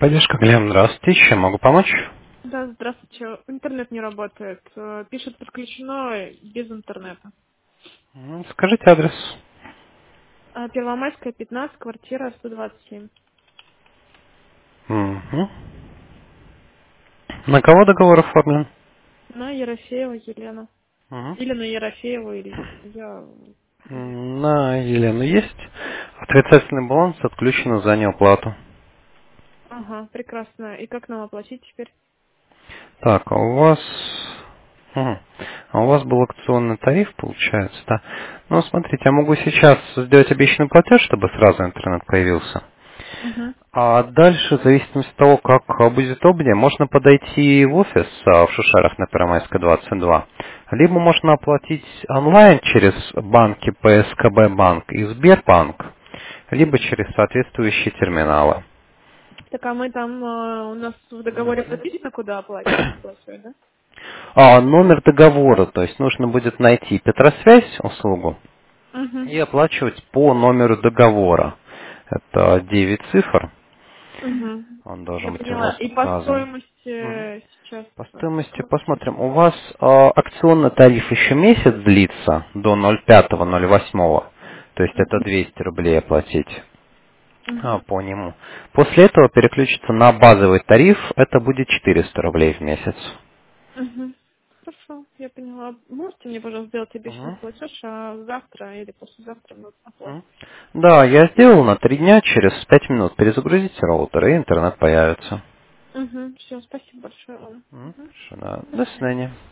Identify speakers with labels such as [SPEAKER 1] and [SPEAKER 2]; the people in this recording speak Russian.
[SPEAKER 1] Поддержка Глеб, здравствуйте, чем могу помочь?
[SPEAKER 2] Да, здравствуйте. Интернет не работает. Пишет подключено без интернета.
[SPEAKER 1] Скажите адрес.
[SPEAKER 2] Первомайская, 15, квартира 127.
[SPEAKER 1] Мгм. На кого договор оформлен?
[SPEAKER 2] На Ерофеева Елена.
[SPEAKER 1] Мгм.
[SPEAKER 2] Или на Ерофеева, или я...
[SPEAKER 1] На Елену есть. Отрицательный баланс отключено за неуплату.
[SPEAKER 2] Ага, прекрасно. И как нам оплатить теперь?
[SPEAKER 1] Так, а у вас... Мгм. А у вас был акционный тариф, получается, да? Ну, смотрите, я могу сейчас сделать обещанный платеж, чтобы сразу интернет появился.
[SPEAKER 2] Угу.
[SPEAKER 1] А дальше, в зависимости от того, как будет удобнее, можно подойти в офис в Шушарах на Первомайской 22, либо можно оплатить онлайн через банки ПСКБ банк и Сбербанк, либо через соответствующие терминалы.
[SPEAKER 2] Так, а мы там, у нас в договоре прописано, куда оплачивать, да?
[SPEAKER 1] Номер договора, то есть нужно будет найти Петросвязь услугу
[SPEAKER 2] Угу.
[SPEAKER 1] и оплачивать по номеру договора. Это 9 цифр,
[SPEAKER 2] Угу.
[SPEAKER 1] он
[SPEAKER 2] Я
[SPEAKER 1] должен быть у
[SPEAKER 2] поняла.
[SPEAKER 1] вас
[SPEAKER 2] И по
[SPEAKER 1] указан.
[SPEAKER 2] стоимости сейчас
[SPEAKER 1] По стоимости
[SPEAKER 2] сколько?
[SPEAKER 1] посмотрим. У вас акционный тариф еще месяц длится до 05.08. То есть это 200 рублей оплатить
[SPEAKER 2] Угу.
[SPEAKER 1] по нему. После этого переключиться на базовый тариф. Это будет 400 рублей в месяц.
[SPEAKER 2] Угу. Хорошо, я поняла. Можете мне, пожалуйста, сделать обещанный
[SPEAKER 1] Мгм.
[SPEAKER 2] платеж, а завтра или послезавтра мы оплатим?
[SPEAKER 1] Мгм. Да, я сделал на 3 дня. Через 5 минут перезагрузите роутер, и интернет появится.
[SPEAKER 2] Угу. Все, спасибо большое, Анна.
[SPEAKER 1] Мгм.
[SPEAKER 2] Угу.
[SPEAKER 1] Хорошо, да.
[SPEAKER 2] До
[SPEAKER 1] До
[SPEAKER 2] свидания.
[SPEAKER 1] свидания.